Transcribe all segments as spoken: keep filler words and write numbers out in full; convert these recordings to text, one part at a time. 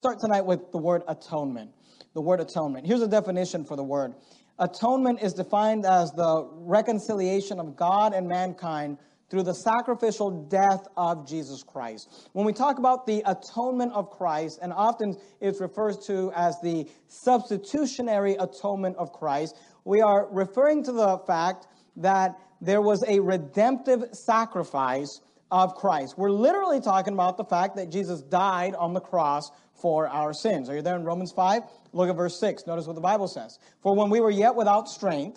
Start tonight with the word atonement. The word atonement. Here's a definition for the word. Atonement is defined as the reconciliation of God and mankind through the sacrificial death of Jesus Christ. When we talk about the atonement of Christ, and often it's referred to as the substitutionary atonement of Christ, we are referring to the fact that there was a redemptive sacrifice of Christ. We're literally talking about the fact that Jesus died on the cross for our sins. Are you there in Romans five? Look at verse six. Notice what the Bible says. For when we were yet without strength,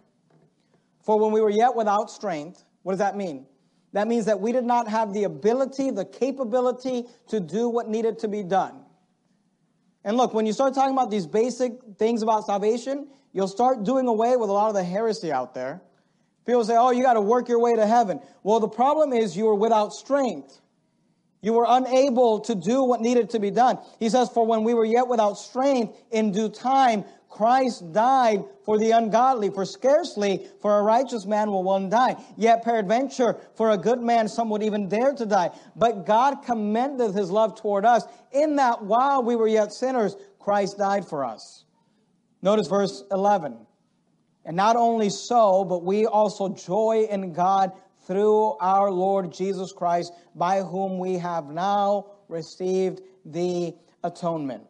for when we were yet without strength, what does that mean? That means that we did not have the ability, the capability to do what needed to be done. And look, when you start talking about these basic things about salvation, you'll start doing away with a lot of the heresy out there. People say, oh, you got to work your way to heaven. Well, the problem is you were without strength. You were unable to do what needed to be done. He says, for when we were yet without strength, in due time, Christ died for the ungodly. For scarcely for a righteous man will one die. Yet peradventure, for a good man, some would even dare to die. But God commendeth his love toward us, in that while we were yet sinners, Christ died for us. Notice verse eleven. And not only so, but we also joy in God through our Lord Jesus Christ, by whom we have now received the atonement.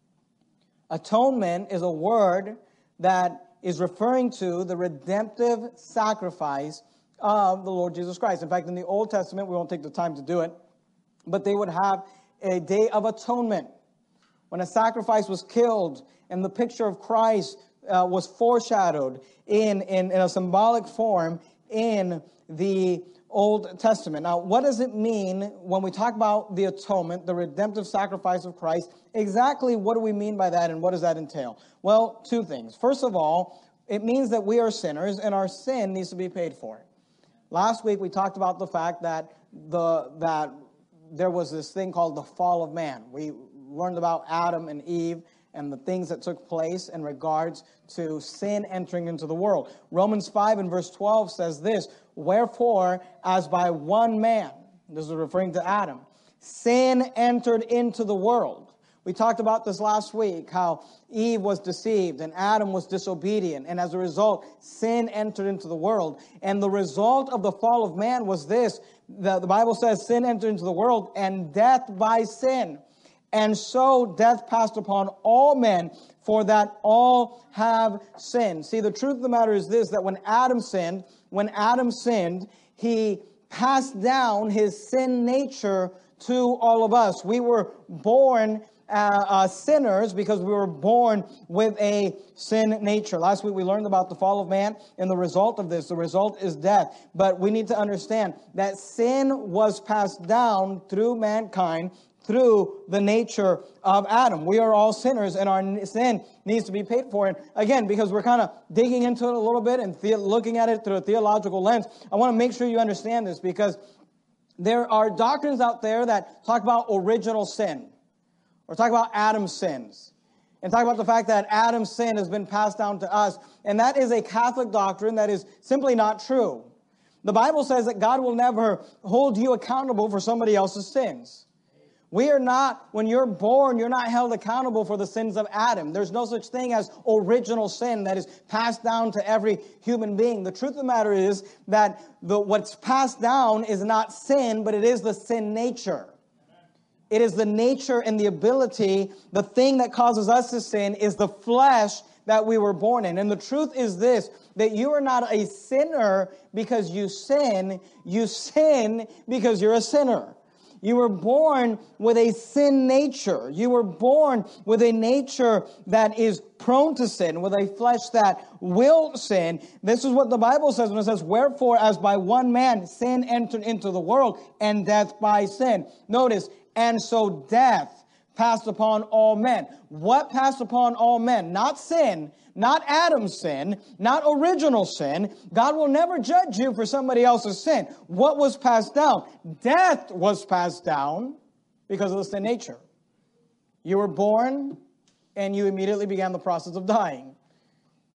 Atonement is a word that is referring to the redemptive sacrifice of the Lord Jesus Christ. In fact, in the Old Testament, we won't take the time to do it, but they would have a day of atonement when a sacrifice was killed and the picture of Christ uh, was foreshadowed in, in, in a symbolic form in the Old Testament. Now, what does it mean when we talk about the atonement, the redemptive sacrifice of Christ? Exactly what do we mean by that, and what does that entail? Well, two things. First of all, it means that we are sinners and our sin needs to be paid for. Last week we talked about the fact that the that there was this thing called the fall of man. We learned about Adam and Eve and the things that took place in regards to sin entering into the world. Romans five and verse twelve says this, wherefore, as by one man, this is referring to Adam, sin entered into the world. We talked about this last week, how Eve was deceived and Adam was disobedient. And as a result, sin entered into the world. And the result of the fall of man was this. The, the Bible says sin entered into the world and death by sin. And so death passed upon all men, for that all have sinned. See, the truth of the matter is this, that when Adam sinned, when Adam sinned, he passed down his sin nature to all of us. We were born uh, uh, sinners because we were born with a sin nature. Last week we learned about the fall of man and the result of this. The result is death. But we need to understand that sin was passed down through mankind through the nature of Adam. We are all sinners, and our sin needs to be paid for. And again, because we're kind of digging into it a little bit and the- looking at it through a theological lens, I want to make sure you understand this, because there are doctrines out there that talk about original sin, or talk about Adam's sins, and talk about the fact that Adam's sin has been passed down to us. And that is a Catholic doctrine that is simply not true. The Bible says that God will never hold you accountable for somebody else's sins. We are not, when you're born, you're not held accountable for the sins of Adam. There's no such thing as original sin that is passed down to every human being. The truth of the matter is that the, what's passed down is not sin, but it is the sin nature. It is the nature and the ability. The thing that causes us to sin is the flesh that we were born in. And the truth is this, that you are not a sinner because you sin. You sin because you're a sinner. You were born with a sin nature. You were born with a nature that is prone to sin, with a flesh that will sin. This is what the Bible says when it says, wherefore, as by one man sin entered into the world, and death by sin. Notice, and so death passed upon all men. What passed upon all men? Not sin, not Adam's sin, not original sin. God will never judge you for somebody else's sin. What was passed down? Death was passed down because of the sin nature. You were born and you immediately began the process of dying.